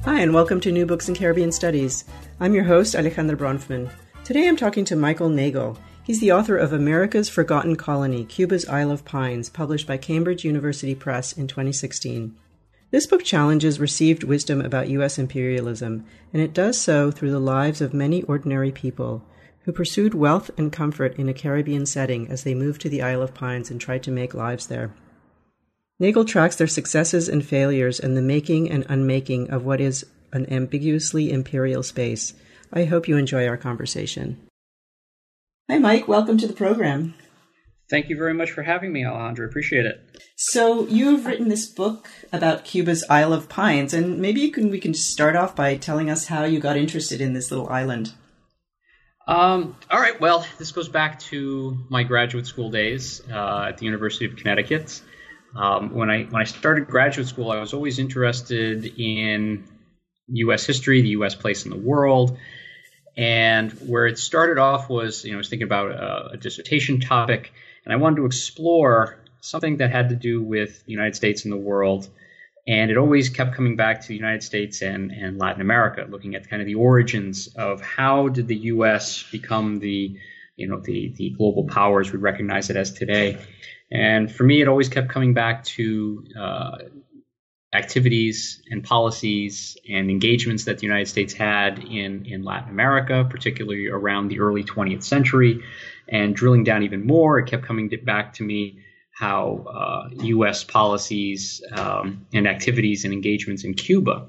Hi, and welcome to New Books in Caribbean Studies. I'm your host, Alejandra Bronfman. Today I'm talking to Michael Nagle. He's the author of America's Forgotten Colony, Cuba's Isle of Pines, published by Cambridge University Press in 2016. This book challenges received wisdom about U.S. imperialism, and it does so through the lives of many ordinary people who pursued wealth and comfort in a Caribbean setting as they moved to the Isle of Pines and tried to make lives there. Nagle tracks their successes and failures and the making and unmaking of what is an ambiguously imperial space. I hope you enjoy our conversation. Hi, Mike. Welcome to the program. Thank you very much for having me, Alejandra. Appreciate it. So you've written this book about Cuba's Isle of Pines, and maybe we can just start off by telling us how you got interested in this little island. All right. Well, this goes back to my graduate school days at the University of Connecticut. When I started graduate school, I was always interested in U.S. history, the U.S. place in the world. And where it started off was, I was thinking about a dissertation topic, and I wanted to explore something that had to do with the United States and the world. And it always kept coming back to the United States and Latin America, looking at kind of the origins of how did the U.S. become the global powers we recognize it as today. And for me, it always kept coming back to activities and policies and engagements that the United States had in Latin America, particularly around the early 20th century. And drilling down even more, it kept coming back to me how U.S. policies and activities and engagements in Cuba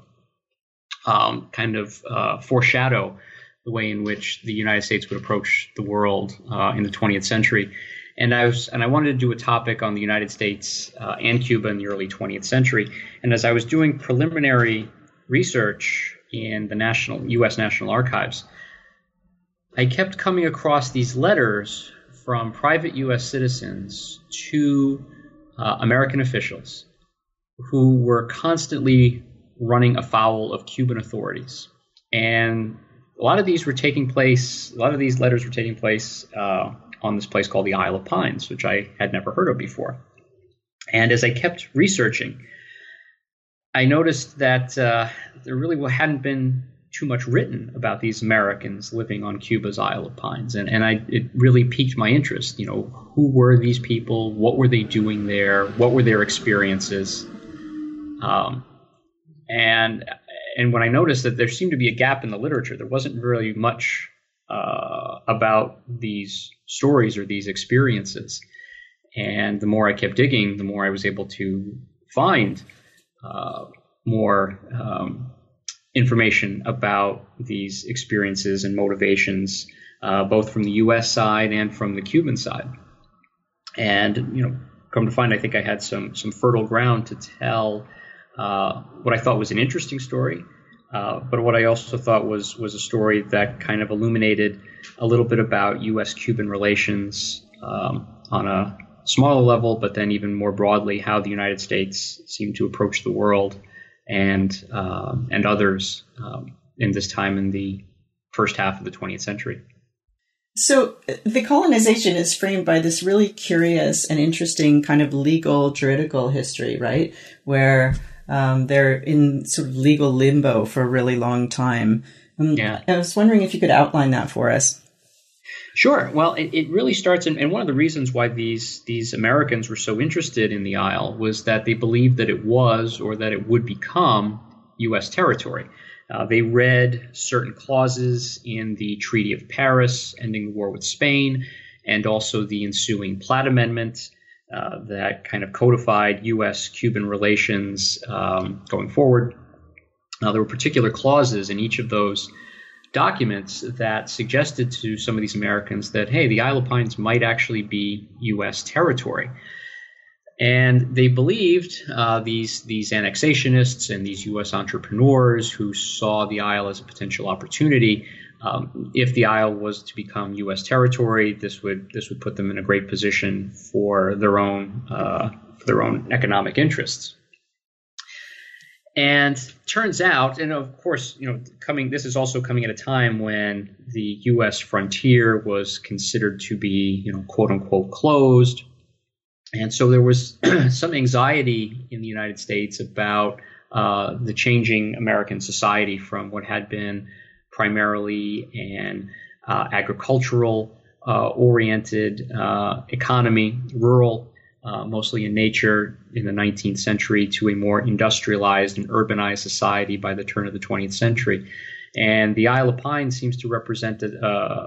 foreshadow the way in which the United States would approach the world in the 20th century. And I wanted to do a topic on the United States and Cuba in the early 20th century. And as I was doing preliminary research in the U.S. National Archives, I kept coming across these letters from private U.S. citizens to American officials who were constantly running afoul of Cuban authorities. And a lot of these letters were taking place on this place called the Isle of Pines, which I had never heard of before. And as I kept researching, I noticed that there really hadn't been too much written about these Americans living on Cuba's Isle of Pines. And it really piqued my interest. Who were these people? What were they doing there? What were their experiences? And when I noticed that there seemed to be a gap in the literature, there wasn't really much about these stories or these experiences. And the more I kept digging, the more I was able to find more information about these experiences and motivations, both from the U.S. side and from the Cuban side. And, come to find, I think I had some fertile ground to tell what I thought was an interesting story, but what I also thought was a story that kind of illuminated a little bit about U.S.-Cuban relations on a smaller level, but then even more broadly, how the United States seemed to approach the world and others in this time in the first half of the 20th century. So the colonization is framed by this really curious and interesting kind of legal, juridical history, right? Where they're in sort of legal limbo for a really long time. Yeah. I was wondering if you could outline that for us. Sure. Well, it really starts, and one of the reasons why these Americans were so interested in the Isle was that they believed that it was, or that it would become, U.S. territory. They read certain clauses in the Treaty of Paris, ending the war with Spain, and also the ensuing Platt Amendment that kind of codified U.S.-Cuban relations going forward. There were particular clauses in each of those documents that suggested to some of these Americans that, hey, the Isle of Pines might actually be U.S. territory. And they believed, these annexationists and these U.S. entrepreneurs who saw the Isle as a potential opportunity, if the Isle was to become U.S. territory, this would put them in a great position for their own economic interests. And turns out, and of course, this is also coming at a time when the U.S. frontier was considered to be, quote unquote, closed. And so there was some anxiety in the United States about the changing American society from what had been primarily an agricultural oriented economy, rural, mostly in nature in the 19th century, to a more industrialized and urbanized society by the turn of the 20th century. And the Isle of Pines seems to represent an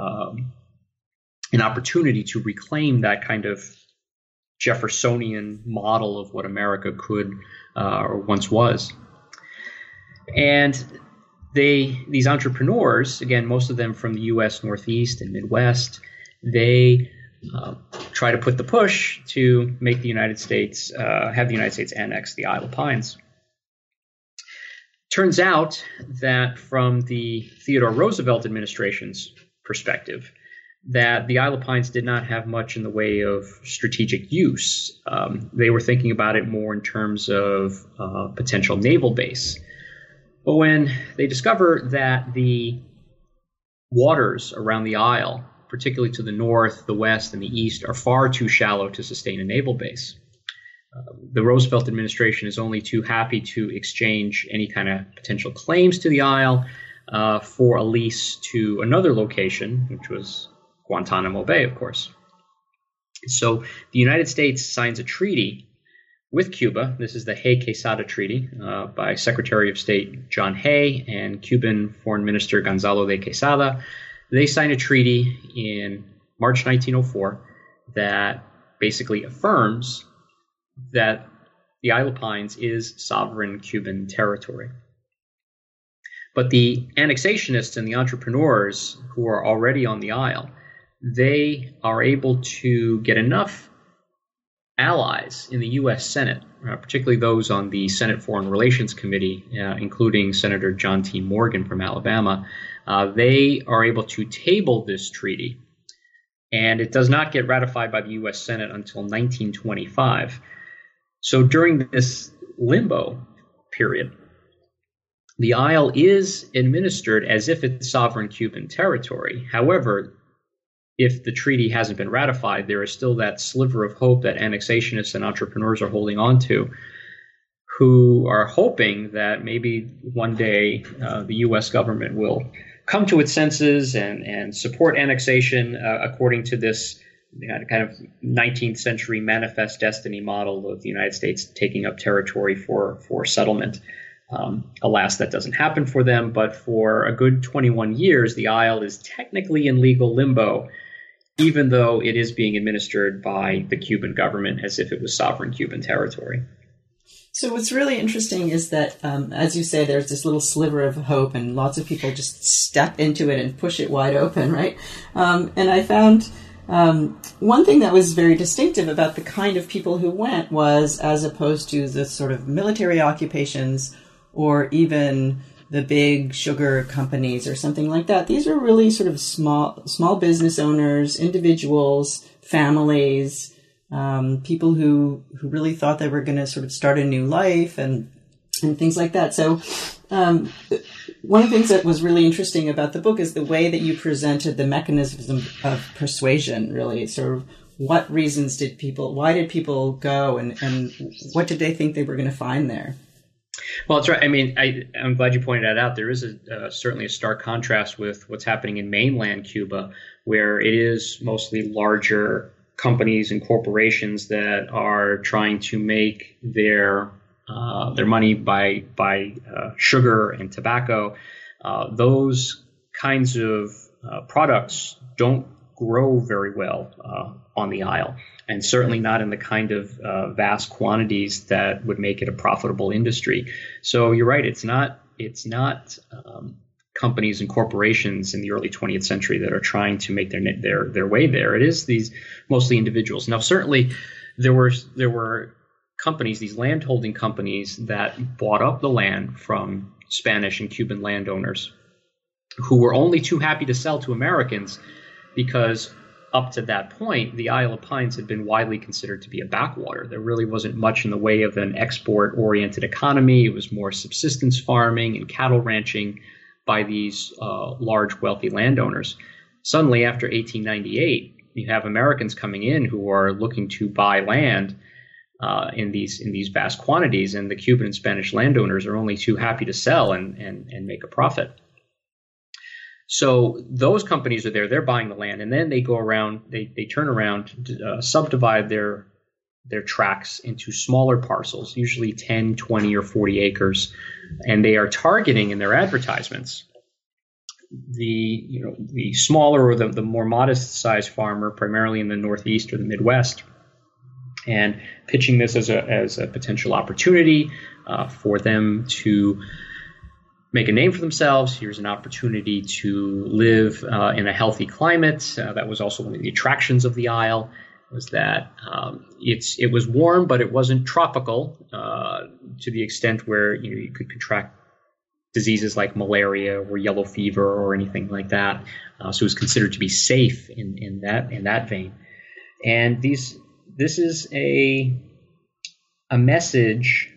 opportunity to reclaim that kind of Jeffersonian model of what America could or once was. And these entrepreneurs, again, most of them from the U.S. Northeast and Midwest, they try to put the push to make the United States, have the United States annex the Isle of Pines. Turns out that from the Theodore Roosevelt administration's perspective, that the Isle of Pines did not have much in the way of strategic use. They were thinking about it more in terms of potential naval base. But when they discover that the waters around the Isle, particularly to the north, the west, and the east, are far too shallow to sustain a naval base, the Roosevelt administration is only too happy to exchange any kind of potential claims to the Isle for a lease to another location, which was Guantanamo Bay, of course. So the United States signs a treaty with Cuba. This is the Hay-Quesada Treaty by Secretary of State John Hay and Cuban Foreign Minister Gonzalo de Quesada. They signed a treaty in March 1904 that basically affirms that the Isle of Pines is sovereign Cuban territory. But the annexationists and the entrepreneurs who are already on the Isle, they are able to get enough allies in the U.S. Senate, particularly those on the Senate Foreign Relations Committee, including Senator John T. Morgan from Alabama. They are able to table this treaty, and it does not get ratified by the U.S. Senate until 1925. So during this limbo period, the Isle is administered as if it's sovereign Cuban territory. However, if the treaty hasn't been ratified, there is still that sliver of hope that annexationists and entrepreneurs are holding on to, who are hoping that maybe one day the U.S. government will come to its senses and support annexation according to this kind of 19th century manifest destiny model of the United States taking up territory for settlement. Alas, that doesn't happen for them, but for a good 21 years, the Isle is technically in legal limbo, even though it is being administered by the Cuban government as if it was sovereign Cuban territory. So what's really interesting is that, as you say, there's this little sliver of hope, and lots of people just step into it and push it wide open, right? And I found one thing that was very distinctive about the kind of people who went was, as opposed to the sort of military occupations or even the big sugar companies or something like that, these were really sort of small business owners, individuals, families, people who really thought they were going to sort of start a new life and things like that. So one of the things that was really interesting about the book is the way that you presented the mechanism of persuasion, really. Sort of why did people go and what did they think they were going to find there? Well, that's right. I mean, I'm glad you pointed that out. There is certainly a stark contrast with what's happening in mainland Cuba, where it is mostly larger companies and corporations that are trying to make their money by sugar and tobacco. Those kinds of products don't grow very well on the Isle, and certainly not in the kind of vast quantities that would make it a profitable industry. So you're right; it's not companies and corporations in the early 20th century that are trying to make their way there. It is these mostly individuals. Now, certainly, there were companies, these landholding companies, that bought up the land from Spanish and Cuban landowners who were only too happy to sell to Americans because up to that point, the Isle of Pines had been widely considered to be a backwater. There really wasn't much in the way of an export-oriented economy. It was more subsistence farming and cattle ranching by these large, wealthy landowners. Suddenly, after 1898, you have Americans coming in who are looking to buy land in these vast quantities, and the Cuban and Spanish landowners are only too happy to sell and make a profit. So those companies are there; they're buying the land, and then they go around, they turn around, subdivide their tracts into smaller parcels, usually 10, 20, or 40 acres, and they are targeting in their advertisements the smaller or the more modest sized farmer, primarily in the Northeast or the Midwest, and pitching this as a potential opportunity for them to make a name for themselves. Here's an opportunity to live in a healthy climate. That was also one of the attractions of the Isle, was that it was warm, but it wasn't tropical to the extent where you could contract diseases like malaria or yellow fever or anything like that. So it was considered to be safe in that vein. And this is a message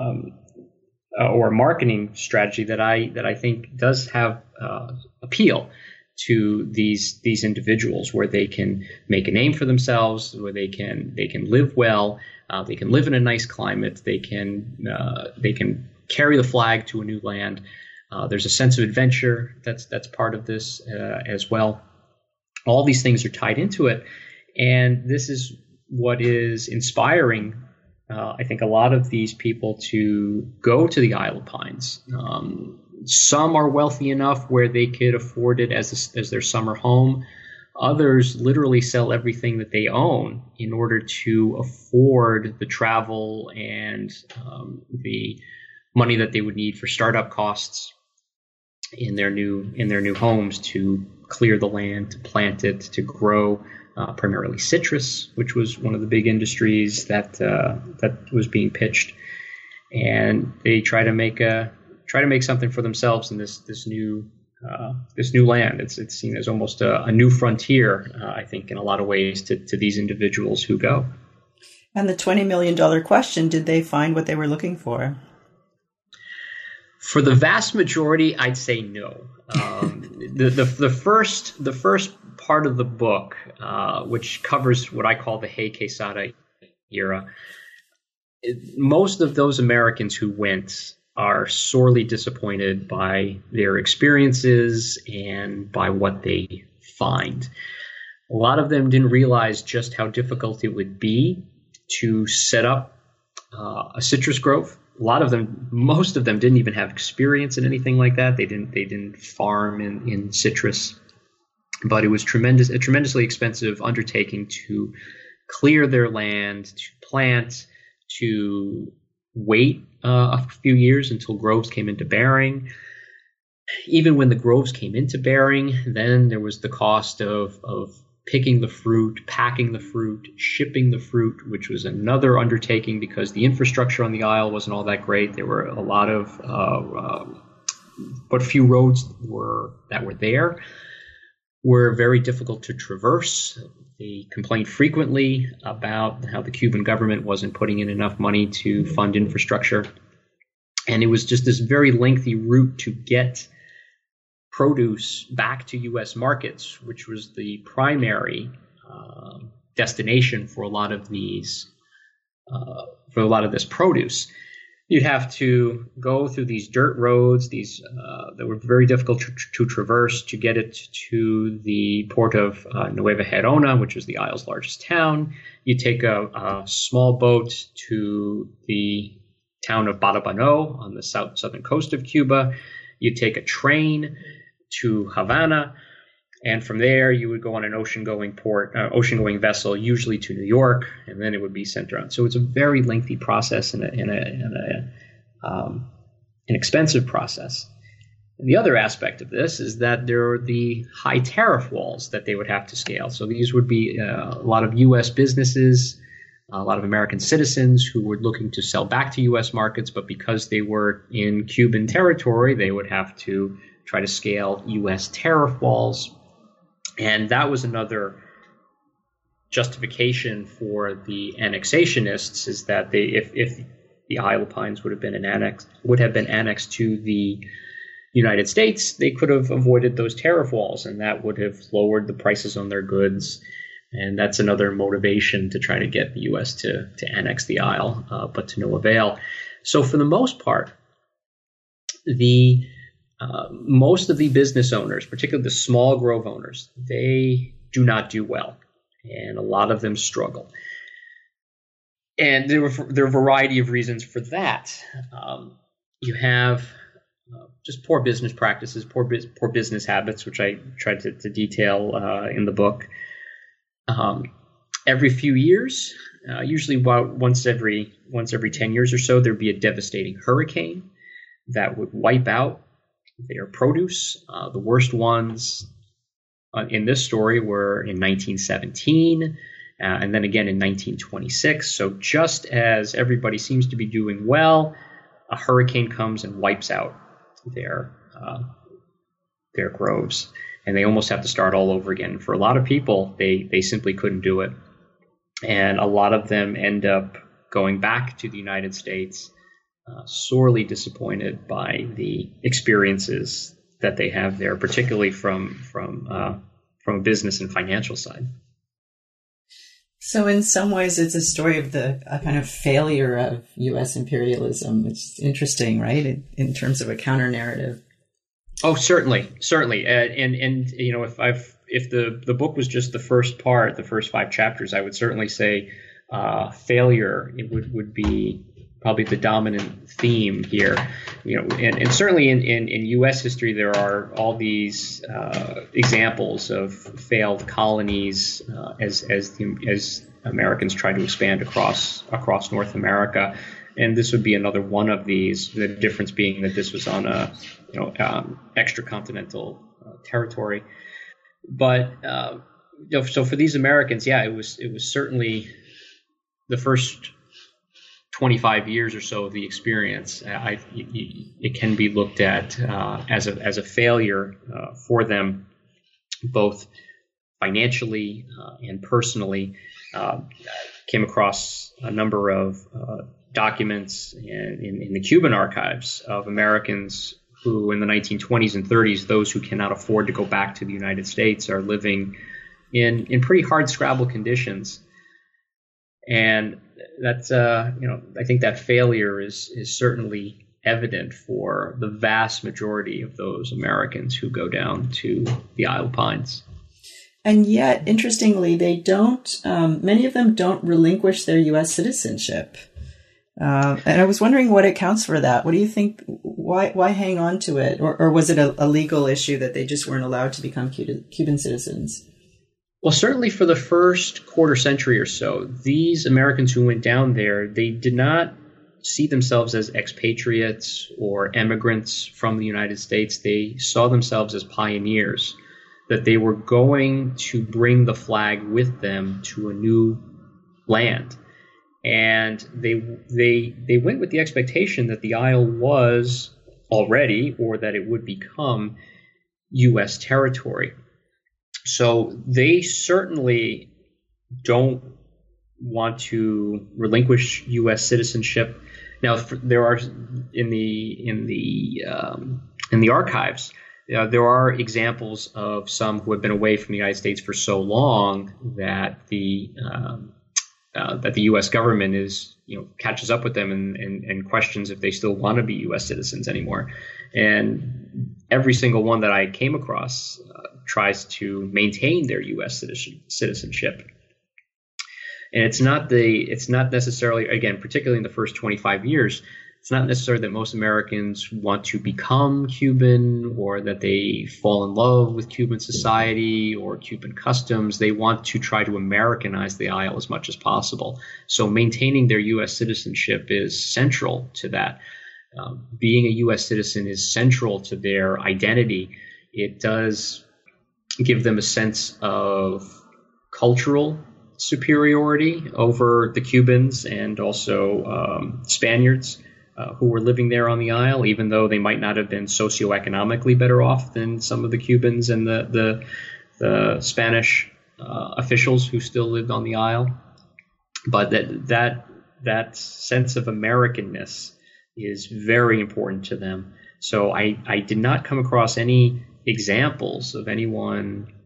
or a marketing strategy that I think does have appeal to these individuals, where they can make a name for themselves, where they can live well, they can live in a nice climate, they can carry the flag to a new land. There's a sense of adventure that's part of this as well. All these things are tied into it, and this is what is inspiring, I think, a lot of these people to go to the Isle of Pines. Some are wealthy enough where they could afford it as their summer home. Others literally sell everything that they own in order to afford the travel and the money that they would need for startup costs in their new homes, to clear the land, to plant it, to grow primarily citrus, which was one of the big industries that was being pitched. And they try to make something for themselves in this new land. It's seen as almost a new frontier, I think, in a lot of ways to these individuals who go. And the $20 million question, did they find what they were looking for? For the vast majority, I'd say no. The first part of the book, which covers what I call the Hay Quesada era, most of those Americans who went are sorely disappointed by their experiences and by what they find. A lot of them didn't realize just how difficult it would be to set up a citrus grove. Most of them didn't even have experience in anything like that. They didn't farm in citrus, but it was a tremendously expensive undertaking to clear their land, to plant, to wait a few years until groves came into bearing. Even when the groves came into bearing, then there was the cost of picking the fruit, packing the fruit, shipping the fruit, which was another undertaking because the infrastructure on the Isle wasn't all that great. There were a lot of, but few roads that were there were very difficult to traverse. They complained frequently about how the Cuban government wasn't putting in enough money to fund infrastructure. And it was just this very lengthy route to get produce back to U.S. markets, which was the primary destination for a lot of this produce. You'd have to go through these dirt roads, that were very difficult to traverse, to get it to the port of Nueva Gerona, which was the Isle's largest town. You take a small boat to the town of Batabano on the southern coast of Cuba. You take a train to Havana, and from there you would go on an ocean-going vessel, usually to New York, and then it would be sent around. So it's a very lengthy process and an expensive process. And the other aspect of this is that there are the high tariff walls that they would have to scale. So these would be a lot of U.S. businesses, a lot of American citizens who were looking to sell back to U.S. markets, but because they were in Cuban territory, they would have to try to scale U.S. tariff walls. And that was another justification for the annexationists, is that if the Isle of Pines would have been annexed to the United States, they could have avoided those tariff walls, and that would have lowered the prices on their goods. And that's another motivation to try to get the U.S. to annex the Isle, but to no avail. So for the most part, the most of the business owners, particularly the small grove owners, they do not do well, and a lot of them struggle. And there are a variety of reasons for that. You have just poor business practices, poor business habits, which I tried to detail in the book. Every few years, usually about once every 10 years or so, there'd be a devastating hurricane that would wipe out their produce. The worst ones in this story were in 1917, and then again in 1926. So just as everybody seems to be doing well, a hurricane comes and wipes out their groves, and they almost have to start all over again. For a lot of people, they simply couldn't do it, and a lot of them end up going back to the United States, sorely disappointed by the experiences that they have there, particularly from a business and financial side. So in some ways, it's a story of a kind of failure of U.S. imperialism. It's interesting, right, in terms of a counter narrative. Oh, certainly. And you know, if the book was just the first part, the first 5 chapters, I would certainly say failure would be probably the dominant theme here. You know, and certainly in U.S. history, there are all these examples of failed colonies as Americans try to expand across North America. And this would be another one of these. The difference being that this was on a extracontinental territory. But so for these Americans, it was certainly the first 25 years or so of the experience. It can be looked at as a failure for them, both financially and personally. Came across a number of documents in the Cuban archives of Americans who in the 1920s and 30s, those who cannot afford to go back to the United States, are living in pretty hard scrabble conditions. And that's I think that failure is certainly evident for the vast majority of those Americans who go down to the Isle of Pines. And yet, interestingly, they don't. Many of them don't relinquish their U.S. citizenship. And I was wondering what accounts for that. What do you think? Why hang on to it? Or was it a legal issue that they just weren't allowed to become Cuban citizens? Well, certainly for the first quarter century or so, these Americans who went down there, they did not see themselves as expatriates or emigrants from the United States. They saw themselves as pioneers, that they were going to bring the flag with them to a new land. And they went with the expectation that the Isle was already, or that it would become, U.S. territory. So they certainly don't want to relinquish U.S. citizenship. Now, there are in the archives, there are examples of some who have been away from the United States for so long that the U.S. government catches up with them and questions if they still want to be U.S. citizens anymore. And every single one that I came across tries to maintain their U.S. citizenship. And it's not necessarily, again, particularly in the first 25 years, it's not necessarily that most Americans want to become Cuban or that they fall in love with Cuban society or Cuban customs. They want to try to Americanize the Isle as much as possible. So maintaining their U.S. citizenship is central to that. Being a U.S. citizen is central to their identity. It does give them a sense of cultural superiority over the Cubans and also Spaniards who were living there on the Isle, even though they might not have been socioeconomically better off than some of the Cubans and the Spanish officials who still lived on the Isle. But that sense of Americanness is very important to them. So I did not come across any examples of anyone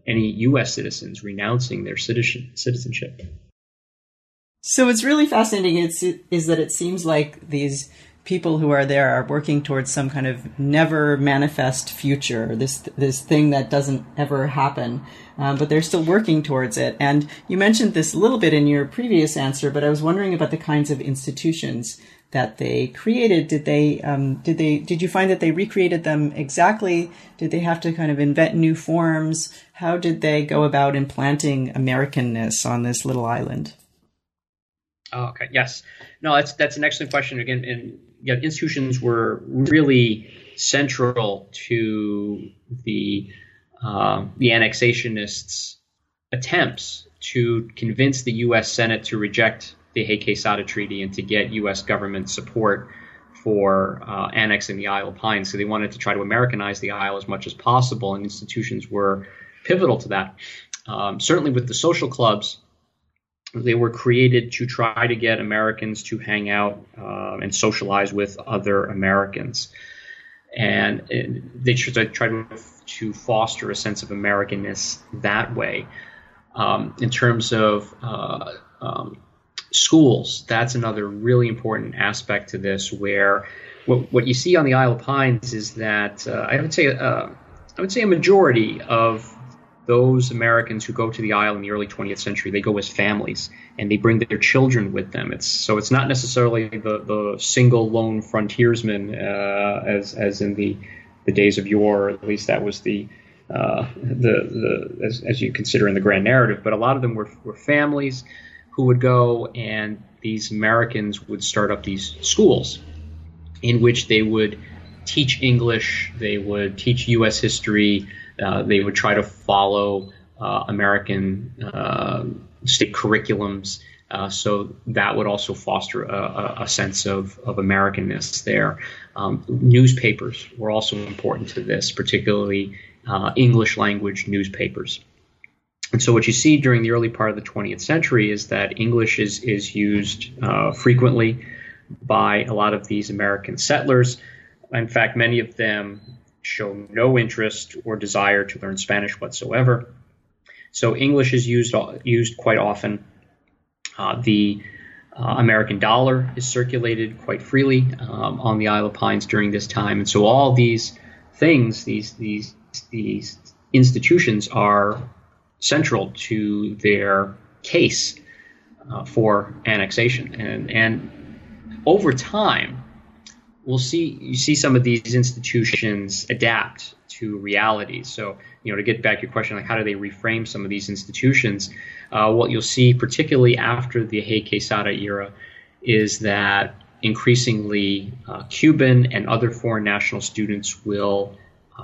any U.S. citizens renouncing their citizenship. So what's really fascinating is that it seems like these people who are there are working towards some kind of never manifest future, this thing that doesn't ever happen, but they're still working towards it. And you mentioned this a little bit in your previous answer, but I was wondering about the kinds of institutions that they created. Did you find that they recreated them exactly? Did they have to kind of invent new forms? How did they go about implanting Americanness on this little island? Oh, okay. Yes. No, that's an excellent question. Again, and institutions were really central to the annexationists' attempts to convince the U.S. Senate to reject the Hay-Quesada Treaty and to get U.S. government support for annexing the Isle of Pines. So they wanted to try to Americanize the Isle as much as possible, and institutions were pivotal to that. Certainly with the social clubs, they were created to try to get Americans to hang out and socialize with other Americans. And they tried to foster a sense of Americanness that way. In terms of schools, that's another really important aspect to this, where what you see on the Isle of Pines is that I would say a majority of those Americans who go to the Isle in the early 20th century, they go as families, and they bring their children with them. It's not necessarily the single lone frontiersman as in the days of yore. At least that was as you consider in the grand narrative. But a lot of them were families who would go, and these Americans would start up these schools in which they would teach English, they would teach U.S. history. They would try to follow American state curriculums, so that would also foster a sense of Americanness there. Newspapers were also important to this, particularly English language newspapers. And so what you see during the early part of the 20th century is that English is used frequently by a lot of these American settlers. In fact, many of them show no interest or desire to learn Spanish whatsoever. So English is used quite often. The American dollar is circulated quite freely on the Isle of Pines during this time. And so all these things, these institutions are central to their case for annexation. And over time, you see some of these institutions adapt to reality. So, to get back to your question, like how do they reframe some of these institutions? What you'll see, particularly after the Hay-Quesada era, is that increasingly Cuban and other foreign national students will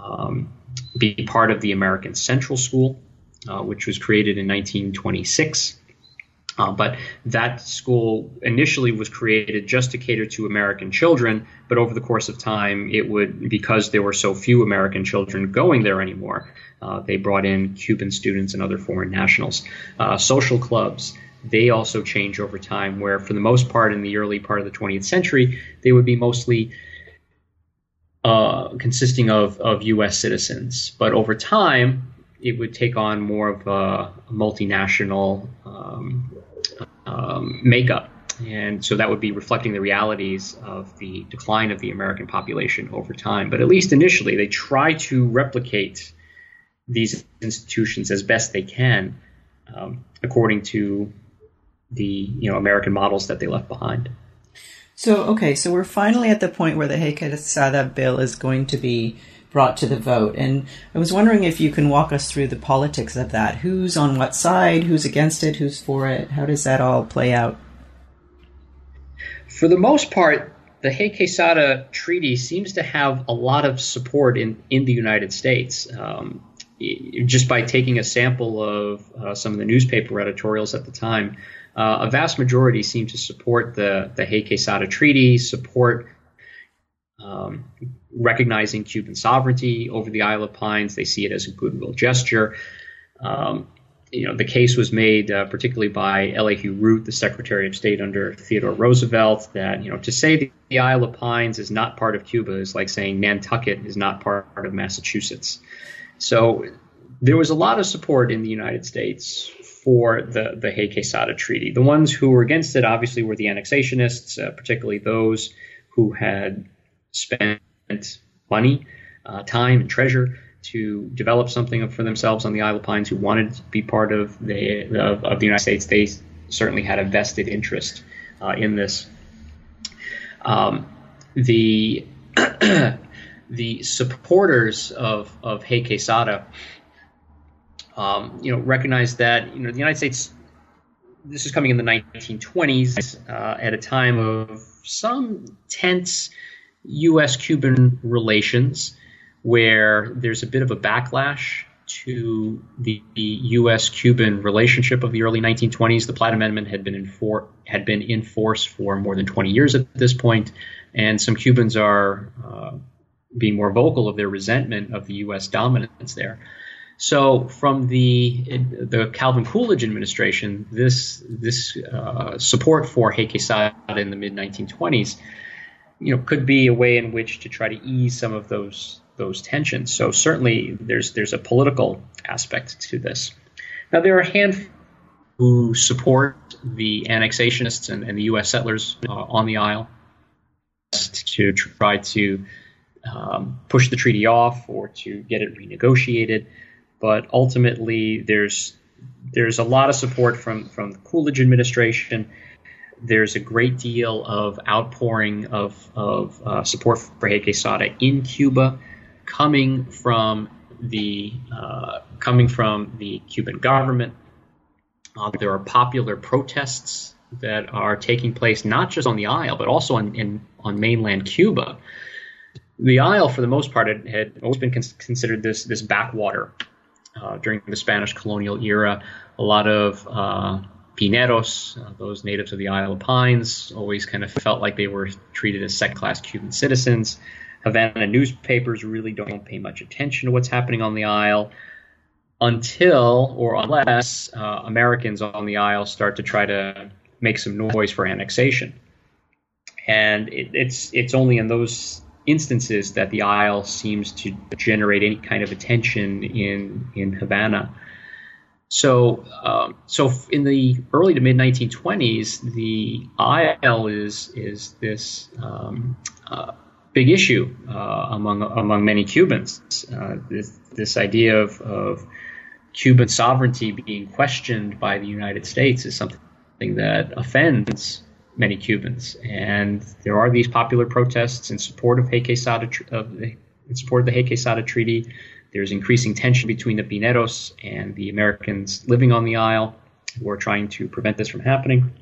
be part of the American Central School, which was created in 1926. But that school initially was created just to cater to American children, but over the course of time, because there were so few American children going there anymore, they brought in Cuban students and other foreign nationals. Social clubs, they also change over time, where for the most part in the early part of the 20th century, they would be mostly consisting of U.S. citizens. But over time, it would take on more of a multinational makeup. And so that would be reflecting the realities of the decline of the American population over time. But at least initially, they try to replicate these institutions as best they can, according to the American models that they left behind. So we're finally at the point where the Hay-Quesada bill is going to be brought to the vote. And I was wondering if you can walk us through the politics of that. Who's on what side? Who's against it? Who's for it? How does that all play out? For the most part, the Hay-Quesada Treaty seems to have a lot of support in the United States. Just by taking a sample of some of the newspaper editorials at the time, a vast majority seem to support the Hay-Quesada Treaty, support recognizing Cuban sovereignty over the Isle of Pines. They see it as a goodwill gesture. The case was made particularly by Elihu Root, the Secretary of State under Theodore Roosevelt, that to say the Isle of Pines is not part of Cuba is like saying Nantucket is not part of Massachusetts. So there was a lot of support in the United States for the Hay-Quesada Treaty. The ones who were against it obviously were the annexationists, particularly those who had spent money, time, and treasure to develop something for themselves on the Isle of Pines, who wanted to be part of the United States. They certainly had a vested interest in this. The the supporters of Hay-Quesada, recognized that the United States. This is coming in the 1920s at a time of some tense U.S.-Cuban relations, where there's a bit of a backlash to the U.S.-Cuban relationship of the early 1920s. The Platt Amendment had been in force for more than 20 years at this point, and some Cubans are being more vocal of their resentment of the U.S. dominance there. So from the Calvin Coolidge administration, this support for Hay-Quesada in the mid-1920s, could be a way in which to try to ease some of those tensions. So certainly there's a political aspect to this. Now there are a handful who support the annexationists and the U.S. settlers on the Isle to try to push the treaty off or to get it renegotiated. But ultimately, there's a lot of support from the Coolidge administration. There's a great deal of outpouring of support for Hay-Quesada in Cuba, coming from the Cuban government. There are popular protests that are taking place not just on the Isle, but also on mainland Cuba. The Isle, for the most part, had always been considered this backwater. During the Spanish colonial era, a lot of Pineros, those natives of the Isle of Pines, always kind of felt like they were treated as second-class Cuban citizens. Havana newspapers really don't pay much attention to what's happening on the Isle until or unless Americans on the Isle start to try to make some noise for annexation. And it's only in those instances that the Isle seems to generate any kind of attention in Havana. So in the early to mid 1920s, the Isle is this big issue among many Cubans. This idea of Cuban sovereignty being questioned by the United States is something that offends many Cubans, and there are these popular protests in support of Hay-Quesada, in support of the Hay-Quesada Treaty. There's increasing tension between the Pineros and the Americans living on the Isle, who are trying to prevent this from happening.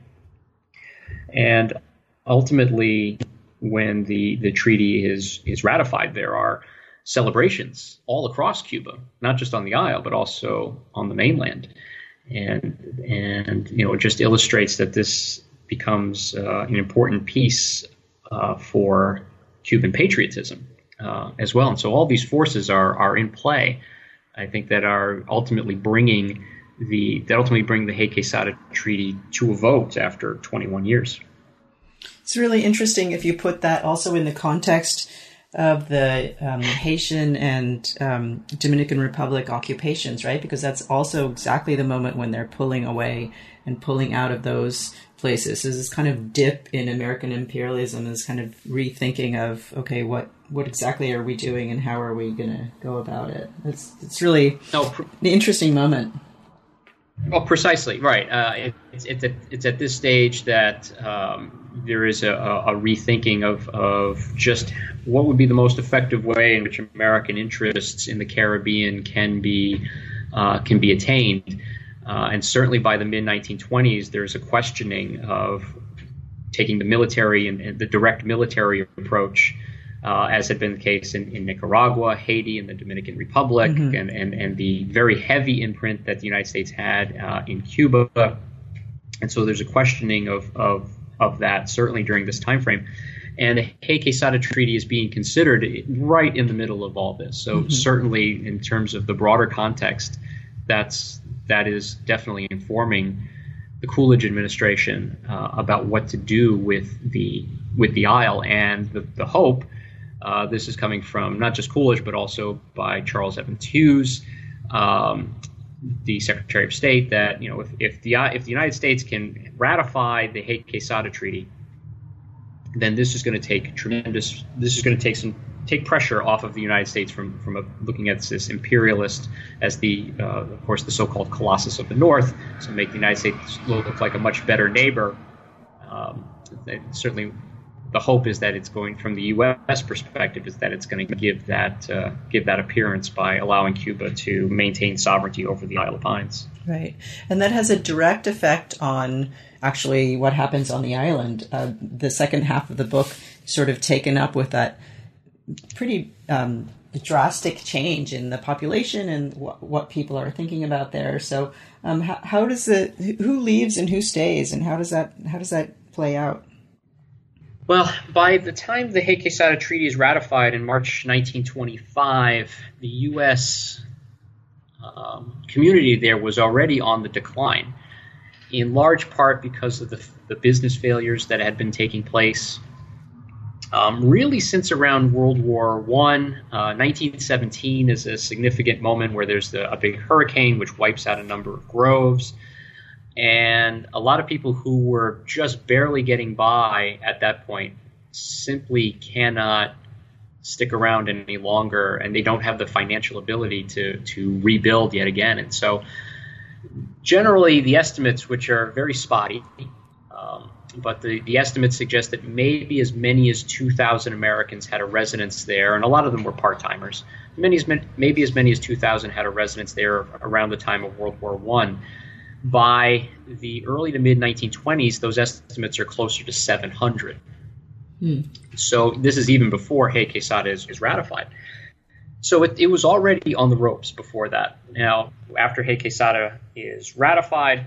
And ultimately, when the treaty is ratified, there are celebrations all across Cuba, not just on the Isle, but also on the mainland. And it just illustrates that this becomes an important piece for Cuban patriotism as well. And so all these forces are in play, I think, that are ultimately bring the Hay-Quesada Treaty to a vote after 21 years. It's really interesting if you put that also in the context of the Haitian and Dominican Republic occupations, right? Because that's also exactly the moment when they're pulling away and pulling out of those places. There's this kind of dip in American imperialism, this kind of rethinking of, okay, what exactly are we doing and how are we going to go about it? It's really an interesting moment. Well, precisely, right. It's at this stage that there is a rethinking of just what would be the most effective way in which American interests in the Caribbean can be attained. And certainly by the mid-1920s, there's a questioning of taking the military and the direct military approach, as had been the case in Nicaragua, Haiti, and the Dominican Republic, and the very heavy imprint that the United States had in Cuba. And so there's a questioning of that, certainly during this time frame. And the Hay-Quesada Treaty is being considered right in the middle of all this. So certainly in terms of the broader context, that is definitely informing the Coolidge administration about what to do with the Isle, and the hope. This is coming from not just Coolidge, but also by Charles Evans Hughes, the Secretary of State that if the United States can ratify the Hague Quesada Treaty, then this is going to take take pressure off of the United States from looking at this imperialist as of course the so-called Colossus of the North, so make the United States look like a much better neighbor. Certainly, the hope is that it's going from the U.S. perspective is that it's going to give that appearance by allowing Cuba to maintain sovereignty over the Isle of Pines. Right, and that has a direct effect on actually what happens on the island. The second half of the book sort of taken up with that pretty drastic change in the population and what people are thinking about there. So, how does who leaves and who stays, and how does that play out? Well, by the time the Hague Quesada Treaty is ratified in March 1925, the U.S. Community there was already on the decline, in large part because of the business failures that had been taking place. Really, since around World War I, 1917 is a significant moment where there's a big hurricane which wipes out a number of groves. And a lot of people who were just barely getting by at that point simply cannot stick around any longer, and they don't have the financial ability to rebuild yet again. And so generally the estimates, which are very spotty, but the estimates suggest that maybe as many as 2,000 Americans had a residence there, and a lot of them were part-timers. Maybe as many as 2,000 had a residence there around the time of World War I. By the early to mid-1920s, those estimates are closer to 700. So this is even before Hague Quesada is ratified. So it was already on the ropes before that. Now, after Hague Quesada is ratified,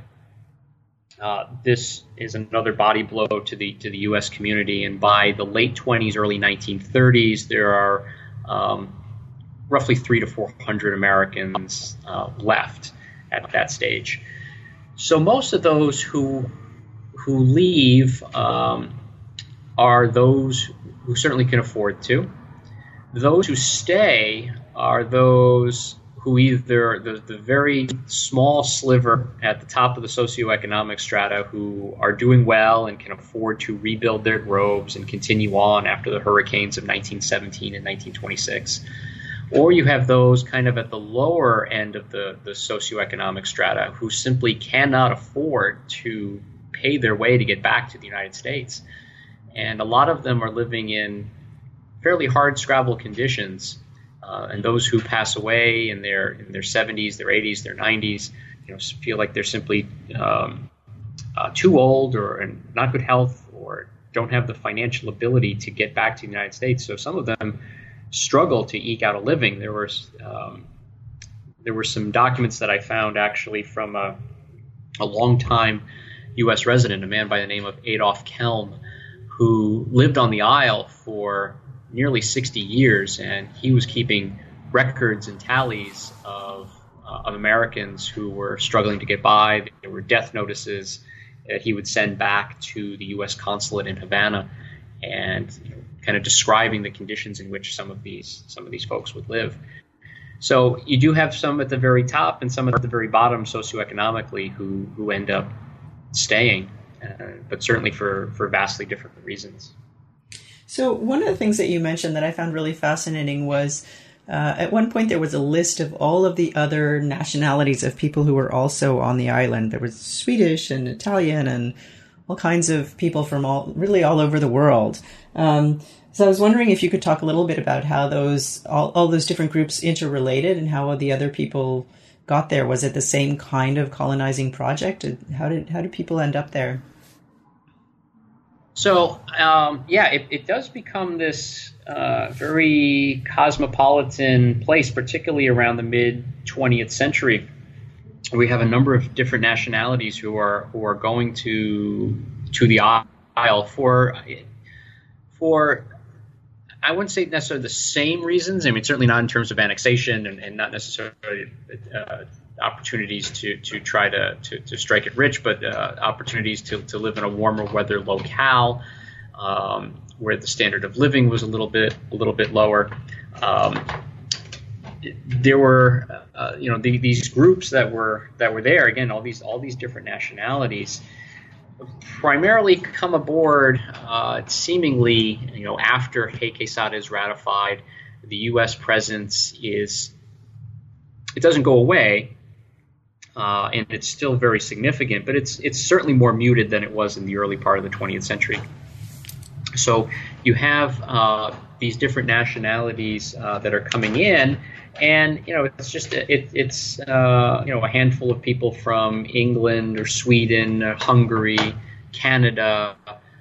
this is another body blow to the U.S. community, and by the late 20s, early 1930s, there are roughly 300 to 400 Americans left at that stage. So most of those who leave are those who certainly can afford to. Those who stay are those who either the very small sliver at the top of the socioeconomic strata who are doing well and can afford to rebuild their groves and continue on after the hurricanes of 1917 and 1926. Or you have those kind of at the lower end of the socioeconomic strata who simply cannot afford to pay their way to get back to the United States. And a lot of them are living in fairly hard-scrabble conditions. And those who pass away in their 70s, their 80s, their 90s, feel like they're simply too old or in not good health or don't have the financial ability to get back to the United States. So some of them struggle to eke out a living. There were some documents that I found actually from a longtime U.S. resident, a man by the name of Adolf Kelm, who lived on the Isle for nearly 60 years, and he was keeping records and tallies of Americans who were struggling to get by. There were death notices that he would send back to the U.S. consulate in Havana, and kind of describing the conditions in which some of these folks would live. So you do have some at the very top and some at the very bottom socioeconomically who end up staying, but certainly for vastly different reasons. So one of the things that you mentioned that I found really fascinating was at one point there was a list of all of the other nationalities of people who were also on the island. There was Swedish and Italian and all kinds of people from all over the world. So I was wondering if you could talk a little bit about how all those different groups interrelated and how the other people got there. Was it the same kind of colonizing project? How did people end up there? So, it does become this very cosmopolitan place, particularly around the mid-20th century. We have a number of different nationalities who are going to the Isle for I wouldn't say necessarily the same reasons. I mean, certainly not in terms of annexation and not necessarily opportunities to try to strike it rich, but opportunities to live in a warmer weather locale where the standard of living was a little bit lower. there were these groups that were there, again, all these different nationalities primarily come aboard seemingly after Hague Quesada is ratified. The U.S. presence doesn't go away, and it's still very significant, but it's certainly more muted than it was in the early part of the 20th century. So you have these different nationalities that are coming in, and it's just it's a handful of people from England or Sweden, Hungary, Canada,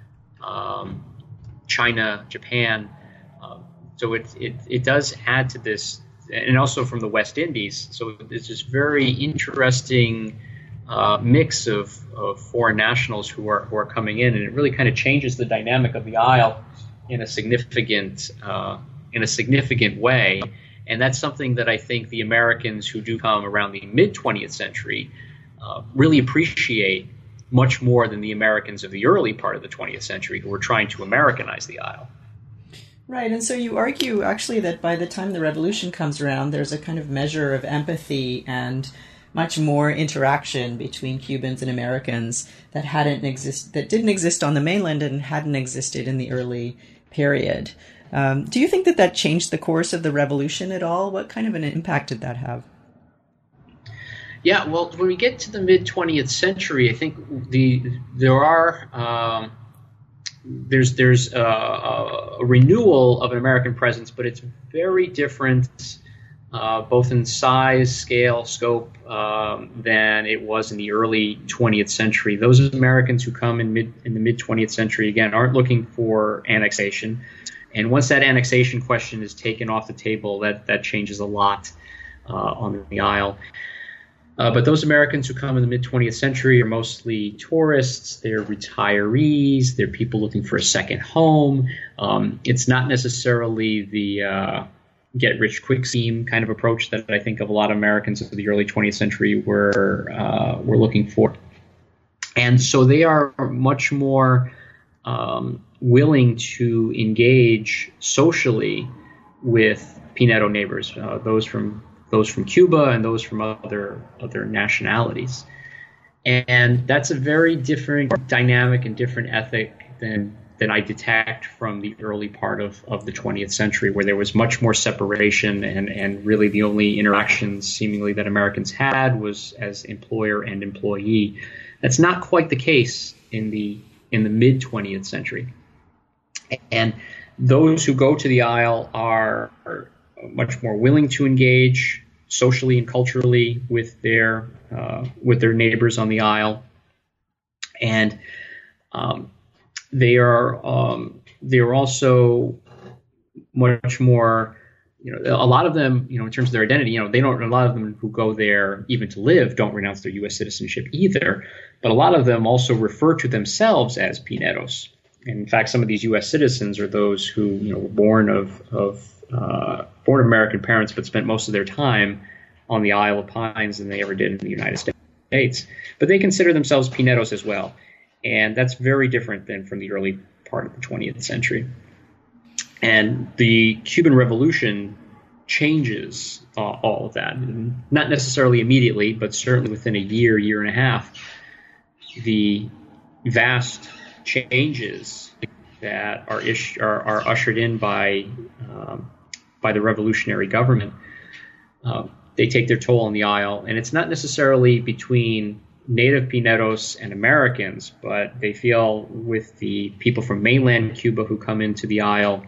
China, Japan. So it does add to this, and also from the West Indies. So it's this very interesting mix of foreign nationals who are coming in, and it really kind of changes the dynamic of the Isle in a significant way. And that's something that I think the Americans who do come around the mid-20th century really appreciate much more than the Americans of the early part of the 20th century who were trying to Americanize the Isle. Right, and so you argue actually that by the time the revolution comes around, there's a kind of measure of empathy and much more interaction between Cubans and Americans that didn't exist on the mainland and hadn't existed in the early period. Do you think that changed the course of the revolution at all? What kind of an impact did that have? Yeah, well, when we get to the mid-20th century, I think there's a renewal of an American presence, but it's very different, both in size, scale, scope, than it was in the early 20th century. Those Americans who come in the mid-20th century, again, aren't looking for annexation. And once that annexation question is taken off the table, that changes a lot on the Isle. But those Americans who come in the mid-20th century are mostly tourists, they're retirees, they're people looking for a second home. It's not necessarily the get-rich-quick scheme kind of approach that I think of a lot of Americans of the early 20th century were looking for. And so they are much more willing to engage socially with Pinedo neighbors, those from Cuba and those from other nationalities. And that's a very different dynamic and different ethic than I detect from the early part of the 20th century, where there was much more separation and really the only interactions seemingly that Americans had was as employer and employee. That's not quite the case in the mid-20th century. And those who go to the Isle are much more willing to engage socially and culturally with their neighbors on the Isle, and they are also much more. A lot of them, in terms of their identity, they don't. A lot of them who go there even to live don't renounce their U.S. citizenship either. But a lot of them also refer to themselves as Pinedos. And in fact, some of these U.S. citizens are those who were born of American parents, but spent most of their time on the Isle of Pines than they ever did in the United States. But they consider themselves Pinedos as well. And that's very different than from the early part of the 20th century. And the Cuban Revolution changes all of that. Not necessarily immediately, but certainly within a year and a half. The vast changes that are ushered in by the revolutionary government, they take their toll on the Isle, and it's not necessarily between native Pinedos and Americans, but they feel with the people from mainland Cuba who come into the Isle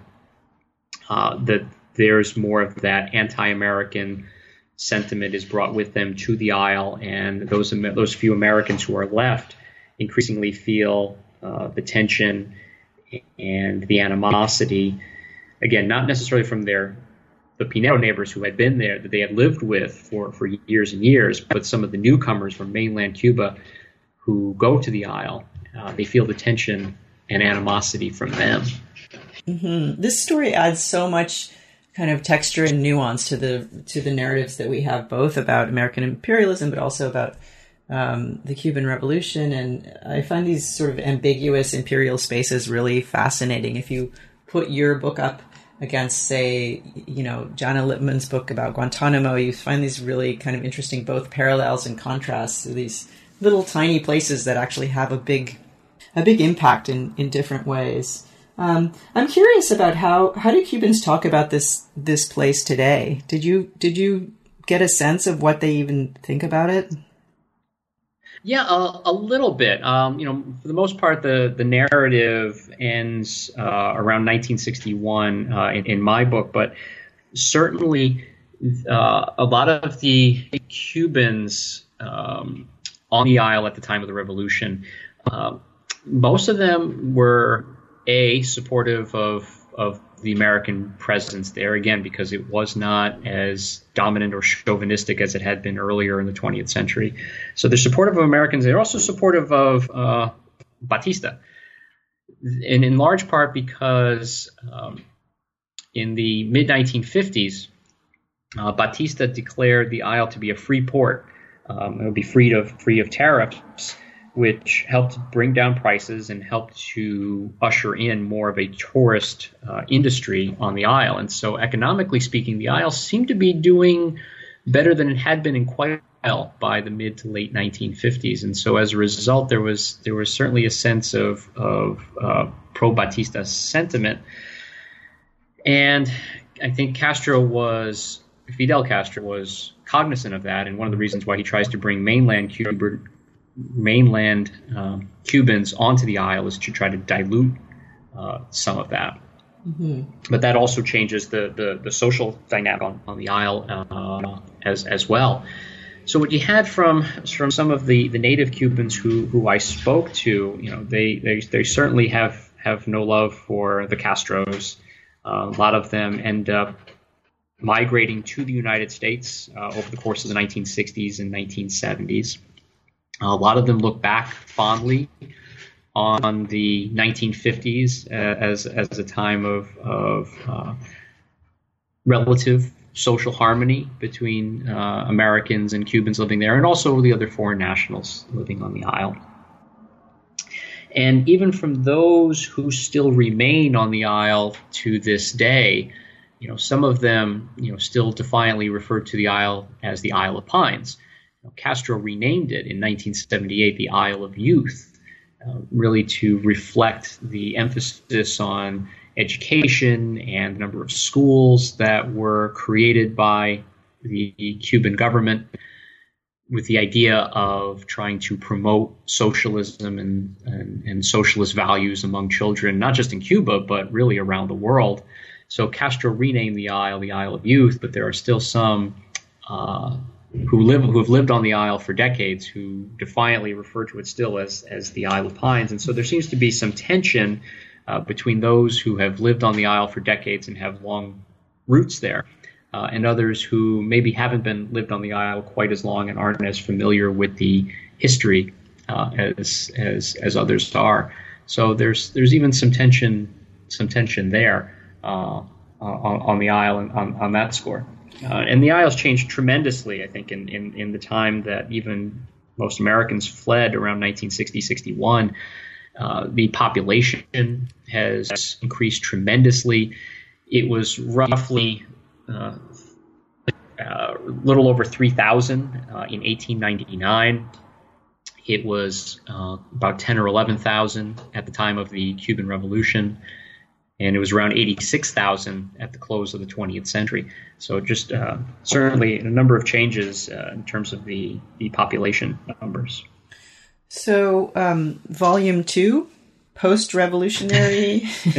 that there's more of that anti-American sentiment is brought with them to the Isle, and those few Americans who are left increasingly feel the tension and the animosity, again, not necessarily from the Pinedo neighbors who had been there, that they had lived with for years and years, but some of the newcomers from mainland Cuba who go to the Isle, they feel the tension and animosity from them. Mm-hmm. This story adds so much kind of texture and nuance to the narratives that we have, both about American imperialism, but also about the Cuban Revolution. And I find these sort of ambiguous imperial spaces really fascinating. If you put your book up against, say, Jana Lippman's book about Guantanamo. You find these really kind of interesting both parallels and contrasts to these little tiny places that actually have a big impact in different ways. I'm curious about how do Cubans talk about this place today? Did you get a sense of what they even think about it? Yeah, a little bit. For the most part, the narrative ends around 1961 in my book, but certainly a lot of the Cubans on the Isle at the time of the revolution, most of them were supportive of the American presence there, again, because it was not as dominant or chauvinistic as it had been earlier in the 20th century. So they're supportive of Americans. They're also supportive of Batista, and in large part because in the mid-1950s, Batista declared the Isle to be a free port. It would be free of tariffs, which helped bring down prices and helped to usher in more of a tourist industry on the Isle. And so economically speaking, the Isle seemed to be doing better than it had been in quite a while by the mid to late 1950s. And so as a result, there was certainly a sense of pro-Batista sentiment. And I think Fidel Castro was cognizant of that. And one of the reasons why he tries to bring mainland Cubans onto the Isle is to try to dilute some of that. Mm-hmm. But that also changes the social dynamic on the Isle as well. So what you had from some of the native Cubans who I spoke to, they certainly have no love for the Castros. A lot of them end up migrating to the United States over the course of the 1960s and 1970s. A lot of them look back fondly on the 1950s as a time of relative social harmony between Americans and Cubans living there, and also the other foreign nationals living on the Isle. And even from those who still remain on the Isle to this day, some of them, still defiantly refer to the Isle as the Isle of Pines. Castro renamed it in 1978 the Isle of Youth, really to reflect the emphasis on education and the number of schools that were created by the Cuban government with the idea of trying to promote socialism and socialist values among children, not just in Cuba, but really around the world. So Castro renamed the Isle of Youth, but there are still some who have lived on the Isle for decades who defiantly refer to it still as the Isle of Pines. And so there seems to be some tension between those who have lived on the Isle for decades and have long roots there, and others who maybe haven't lived on the Isle quite as long and aren't as familiar with the history as others are. So there's even some tension there on the Isle and on that score. And the Isle's changed tremendously, I think, in the time that even most Americans fled around 1960-61. The population has increased tremendously. It was roughly a little over 3,000 in 1899. It was about 10 or 11,000 at the time of the Cuban Revolution. And it was around 86,000 at the close of the 20th century. So just certainly a number of changes in terms of the population numbers. So volume 2, post-revolutionary,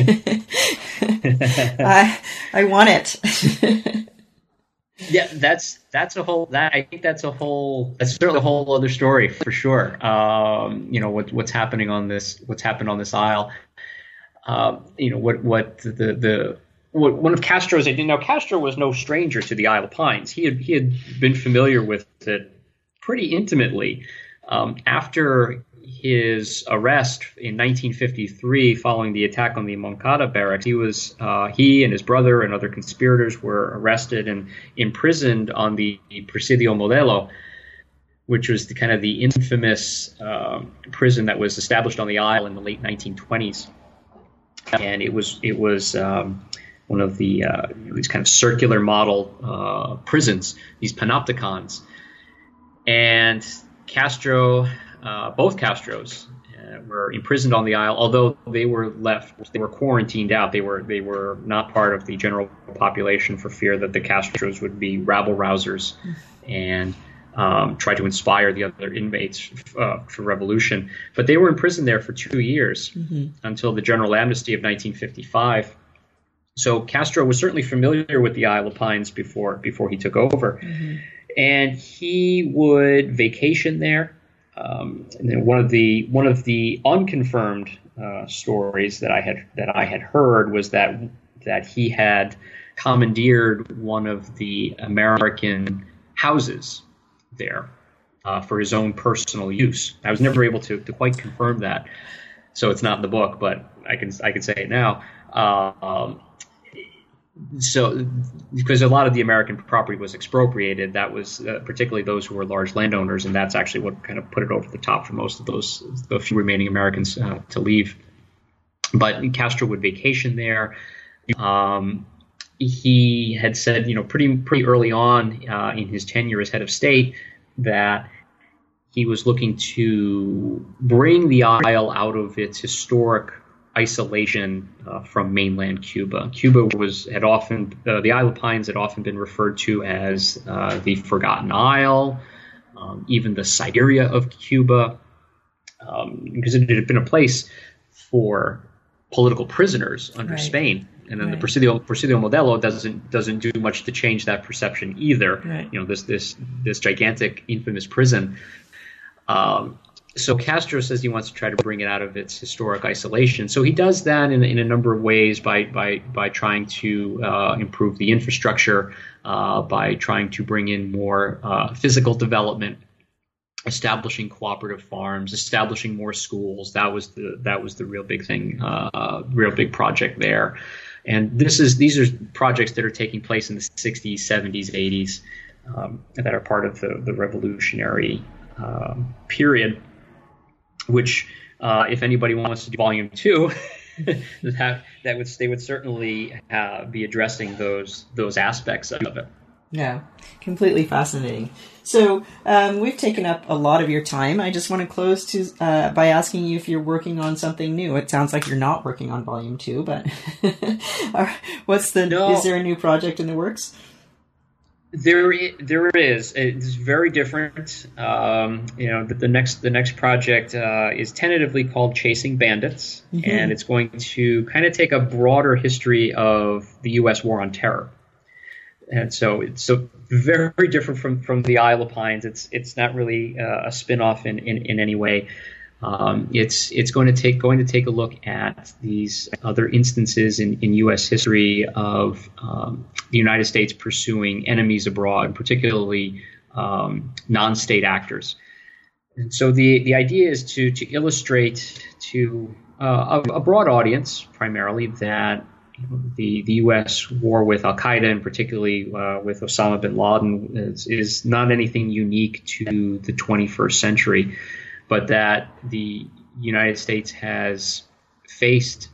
I want it. Yeah, that's certainly a whole other story for sure. What's happening on this Isle. One of Castro's ideas. Now, Castro was no stranger to the Isle of Pines. He had been familiar with it pretty intimately. After his arrest in 1953, following the attack on the Moncada barracks, he and his brother and other conspirators were arrested and imprisoned on the Presidio Modelo, which was the infamous prison that was established on the Isle in the late 1920s. And it was these kind of circular model prisons, these panopticons. And both Castros were imprisoned on the Isle, although they were quarantined out. They were not part of the general population for fear that the Castros would be rabble rousers and try to inspire the other inmates for revolution. But they were imprisoned there for 2 years until the General Amnesty of 1955. So Castro was certainly familiar with the Isle of Pines before he took over. And he would vacation there. And then one of the unconfirmed stories that I had heard was that he had commandeered one of the American houses there for his own personal use. I was never able to quite confirm that, so it's not in the book, but I can say it now. So, because a lot of the American property was expropriated, that was particularly those who were large landowners, and that's actually what kind of put it over the top for most of the few remaining Americans to leave. But Castro would vacation there. He had said, pretty early on in his tenure as head of state, that he was looking to bring the Isle out of its historic isolation from mainland Cuba. The Isle of Pines had often been referred to as the Forgotten Isle, even the Siberia of Cuba, because it had been a place for political prisoners under Spain. And then the Presidio Modelo doesn't do much to change that perception either. This gigantic, infamous prison. So Castro says he wants to try to bring it out of its historic isolation. So he does that in a number of ways by trying to improve the infrastructure, by trying to bring in more physical development, establishing cooperative farms, establishing more schools. That was the real big thing, real big project there. And these are projects that are taking place in the 60s, 70s, 80s that are part of the revolutionary period. Which, if anybody wants to do volume 2, they would certainly be addressing those aspects of it. Yeah, completely fascinating. So we've taken up a lot of your time. I just want to close by asking you if you're working on something new. It sounds like you're not working on volume 2, but is there a new project in the works? There is. It's very different. The next project is tentatively called Chasing Bandits, and it's going to kind of take a broader history of the U.S. war on terror. And so it's very different from the Isle of Pines. It's not really a spin-off in any way. It's going to take a look at these other instances in U.S. history of the United States pursuing enemies abroad, particularly non-state actors. And so the idea is to illustrate to a broad audience, primarily, that the U.S. war with Al Qaeda, and particularly with Osama bin Laden, is not anything unique to the 21st century. But that the United States has faced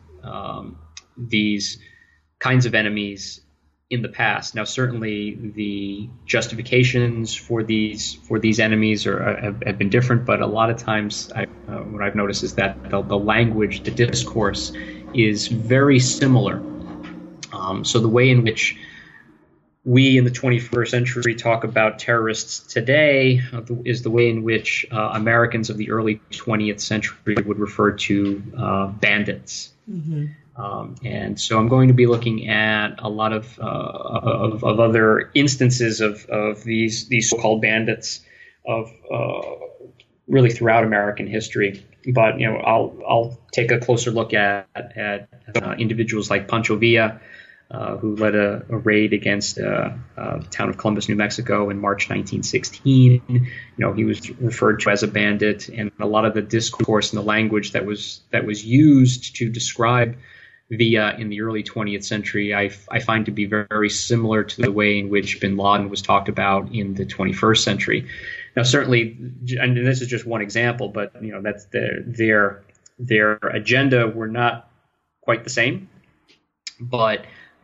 these kinds of enemies in the past. Now, certainly the justifications for these enemies have been different, but a lot of times what I've noticed is that the language, the discourse, is very similar. So the way in which we in the 21st century talk about terrorists today is the way in which Americans of the early 20th century would refer to bandits. And so I'm going to be looking at a lot of other instances of these so-called bandits of really throughout American history. But I'll take a closer look at individuals like Pancho Villa, who led a raid against the town of Columbus, New Mexico in March 1916. He was referred to as a bandit, and a lot of the discourse and the language that was used to describe Villa in the early 20th century, I find to be very, very similar to the way in which bin Laden was talked about in the 21st century. Now, certainly, and this is just one example, but that's their agenda were not quite the same, but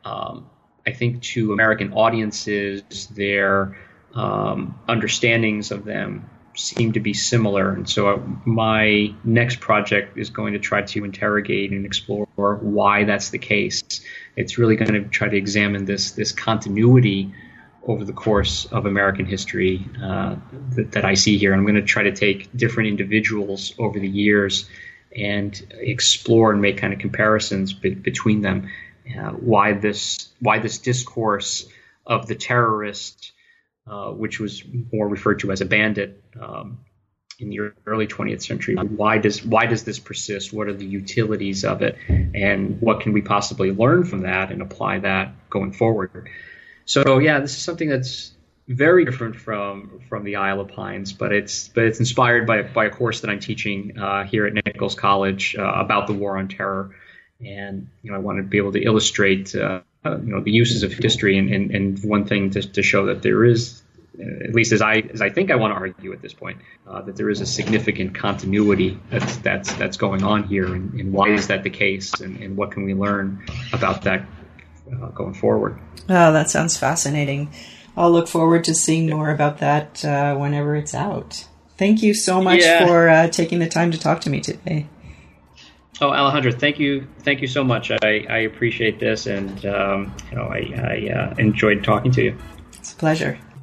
I think to American audiences, their understandings of them seem to be similar. And so my next project is going to try to interrogate and explore why that's the case. It's really going to try to examine this continuity over the course of American history that I see here. And I'm going to try to take different individuals over the years and explore and make kind of comparisons between them. Why this discourse of the terrorist, which was more referred to as a bandit in the early 20th century, why does this persist? What are the utilities of it, and what can we possibly learn from that and apply that going forward? So yeah, this is something that's very different from the Isle of Pines, but it's inspired by a course that I'm teaching here at Nichols College about the War on Terror, and I want to be able to illustrate the uses of history, and one thing to show that there is, at least as I think I want to argue at this point, that there is a significant continuity that's going on here, and why is that the case, and what can we learn about that going forward. Oh, that sounds fascinating. I'll look forward to seeing more about that whenever it's out. Thank you so much for taking the time to talk to me today. Oh, Alejandra, thank you so much. I appreciate this, and I enjoyed talking to you. It's a pleasure.